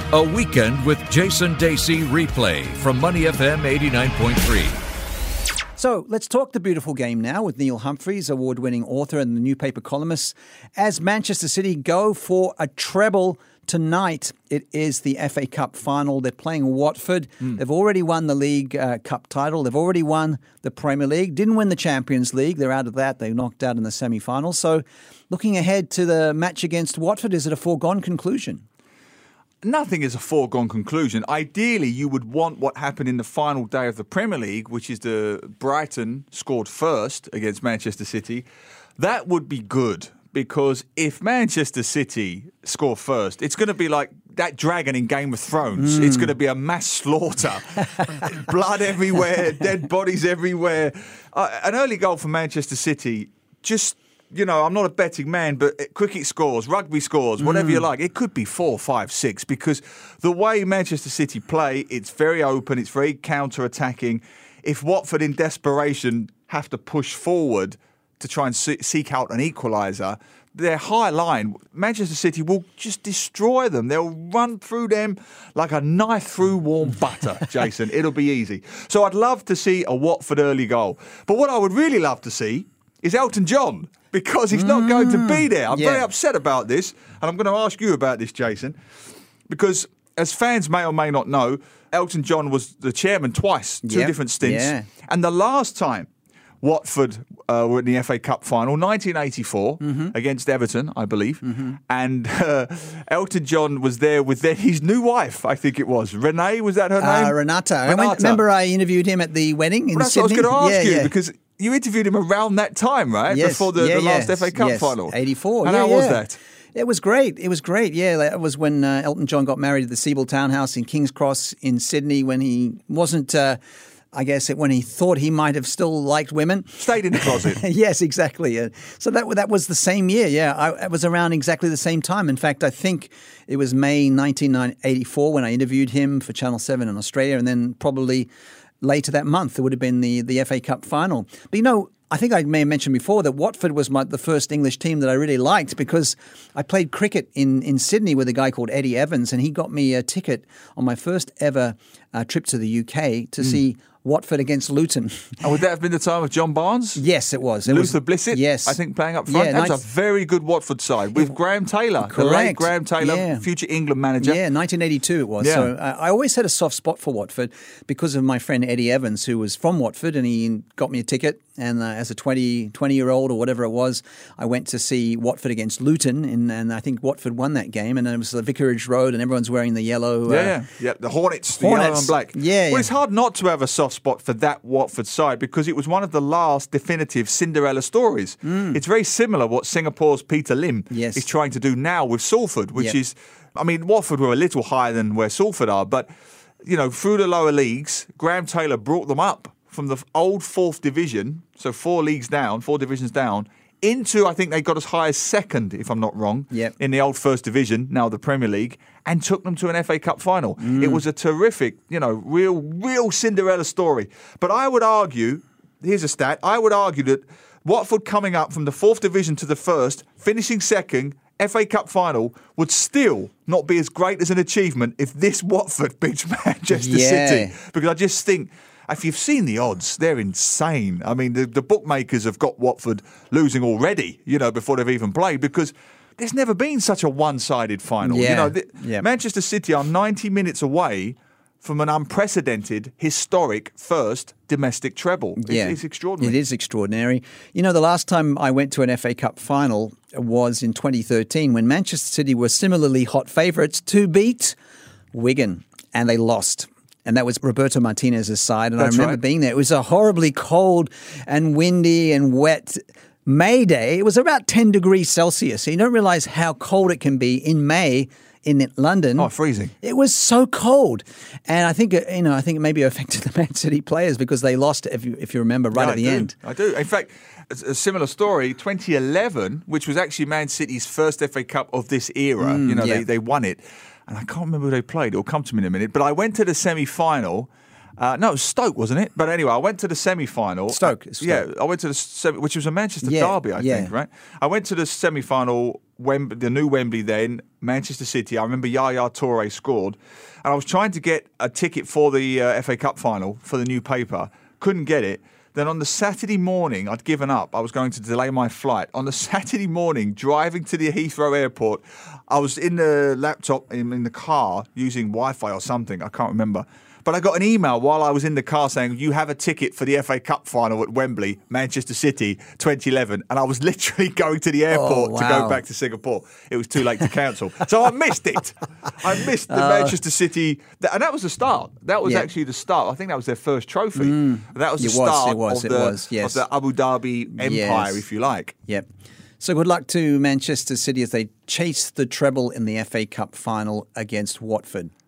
A Weekend with Jason Dacey replay from Money FM 89.3. So let's talk the beautiful game now with Neil Humphreys, award-winning author and the newspaper columnist. As Manchester City go for a treble tonight, it is the FA Cup final. They're playing Watford. They've already won the League Cup title. They've already won the Premier League. Didn't win the Champions League. They're out of that. They knocked out in the semi-finals. So looking ahead to the match against Watford, is it a foregone conclusion? Nothing is a foregone conclusion. Ideally, you would want what happened in the final day of the Premier League, which is the Brighton scored first against Manchester City. That would be good, because if Manchester City score first, it's going to be like that dragon in Game of Thrones. It's going to be a mass slaughter. Blood everywhere, dead bodies everywhere. An early goal for Manchester City, just... You know, I'm not a betting man, but cricket scores, rugby scores, whatever you like. It could be 4, 5, 6, because the way Manchester City play, it's very open, it's very counter-attacking. If Watford, in desperation, have to push forward to try and seek out an equaliser, their high line, Manchester City will just destroy them. They'll run through them like a knife through warm butter, Jason. It'll be easy. So I'd love to see a Watford early goal. But what I would really love to see is Elton John, because he's not going to be there. I'm very upset about this, and I'm going to ask you about this, Jason, because as fans may or may not know, Elton John was the chairman twice, two different stints. Yeah. And the last time Watford were in the FA Cup final, 1984, against Everton, I believe. And Elton John was there with his new wife, I think it was. Renee, was that her name? Renata. Remember I interviewed him at the wedding in Sydney? That's what I was going to ask you, because you interviewed him around that time, right? Yes. Before the last FA Cup final. 84. And how was that? It was great. It was great. Yeah, that was when Elton John got married at the Siebel Townhouse in King's Cross in Sydney, when he wasn't... when he thought he might have still liked women. Stayed in the closet. Yes, exactly. So that was the same year, it was around exactly the same time. In fact, I think it was May 1984 when I interviewed him for Channel 7 in Australia, and then probably later that month it would have been the FA Cup final. But I think I may have mentioned before that Watford was the first English team that I really liked, because I played cricket in Sydney with a guy called Eddie Evans, and he got me a ticket on my first ever trip to the UK to see Watford against Luton. And would that have been the time of John Barnes? Yes, it was. Luther Blissett, yes. I think, playing up front. That was a very good Watford side with Graham Taylor, the late Graham Taylor, future England manager. Yeah, 1982 it was. Yeah. So I always had a soft spot for Watford because of my friend Eddie Evans, who was from Watford, and he got me a ticket. And as a 20-year-old or whatever it was, I went to see Watford against Luton, and I think Watford won that game. And it was the Vicarage Road, and everyone's wearing the yellow. The Hornets, the yellow and black. Yeah. Well, it's hard not to have a soft spot for that Watford side, because it was one of the last definitive Cinderella stories. It's very similar what Singapore's Peter Lim is trying to do now with Salford, which is, Watford were a little higher than where Salford are, but, through the lower leagues, Graham Taylor brought them up from the old 4th division, so 4 divisions down, into, I think they got as high as 2nd, if I'm not wrong, in the old 1st division, now the Premier League, and took them to an FA Cup final. It was a terrific, real Cinderella story. But I would argue, here's a stat, I would argue that Watford coming up from the 4th division to the 1st, finishing 2nd, FA Cup final, would still not be as great as an achievement if this Watford beats Manchester City. Because I just think... If you've seen the odds, they're insane. The bookmakers have got Watford losing already, before they've even played, because there's never been such a one-sided final. Manchester City are 90 minutes away from an unprecedented, historic first domestic treble. It's extraordinary. It is extraordinary. The last time I went to an FA Cup final was in 2013, when Manchester City were similarly hot favourites to beat Wigan, and they lost. And that was Roberto Martinez's side. And I remember being there. It was a horribly cold and windy and wet May day. It was about 10 degrees Celsius. So you don't realise how cold it can be in May in London. Oh, freezing. It was so cold. And I think, it maybe affected the Man City players because they lost, if you remember, at the end. I do. In fact, a similar story, 2011, which was actually Man City's first FA Cup of this era. They won it. And I can't remember who they played. It'll come to me in a minute. But I went to the semi-final, No, it was Stoke, wasn't it? But anyway, I went to the semi-final. Stoke. Yeah, I went to the which was a Manchester derby, I think, right? I went to the semi-final, the new Wembley then, Manchester City. I remember Yaya Toure scored. And I was trying to get a ticket for the FA Cup final for the new paper. Couldn't get it. Then on the Saturday morning, I'd given up. I was going to delay my flight. On the Saturday morning, driving to the Heathrow airport, I was in the laptop, in the car, using Wi-Fi or something. I can't remember. But I got an email while I was in the car saying, you have a ticket for the FA Cup final at Wembley, Manchester City, 2011. And I was literally going to the airport to go back to Singapore. It was too late to cancel. So I missed it. I missed the Manchester City. And that was the start. That was actually the start. I think that was their first trophy. That was the start of the Abu Dhabi empire, if you like. Yep. So good luck to Manchester City as they chase the treble in the FA Cup final against Watford.